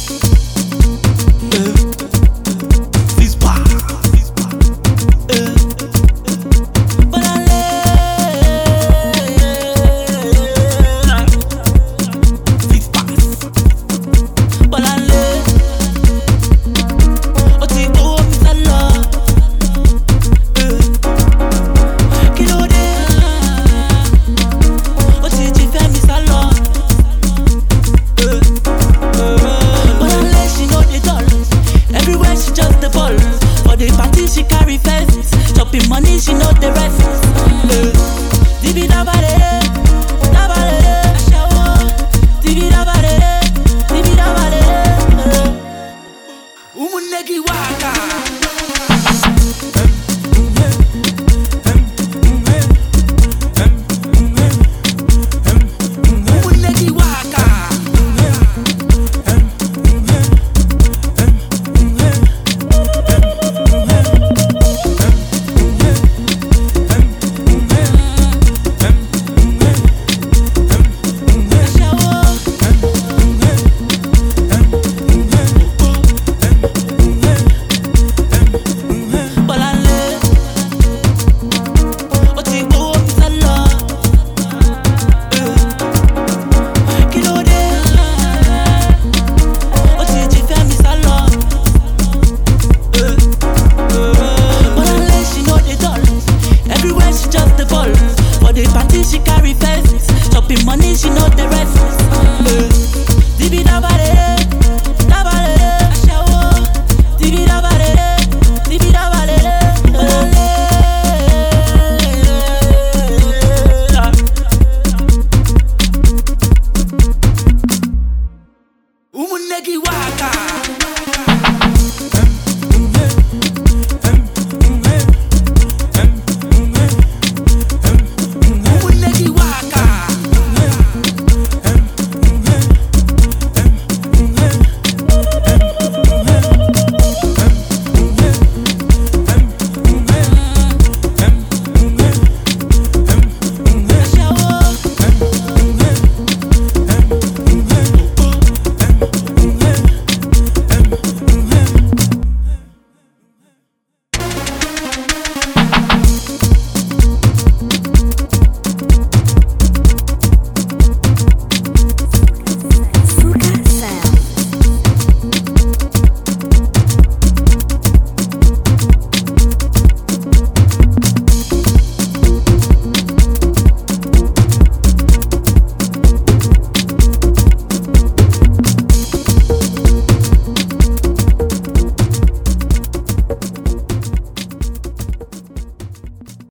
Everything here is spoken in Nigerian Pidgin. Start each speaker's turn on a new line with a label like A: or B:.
A: She carry fences, chopping money, she know the rest. Divi dabare, dabare, ashawo. Divi dabare, divi dabare. Umunegi waka. Umunegi waka. She carry fences, chopping money, she know the rest. Divi dabare, dabare, ashawo. Divi dabare, divi dabare. Umunegi waka.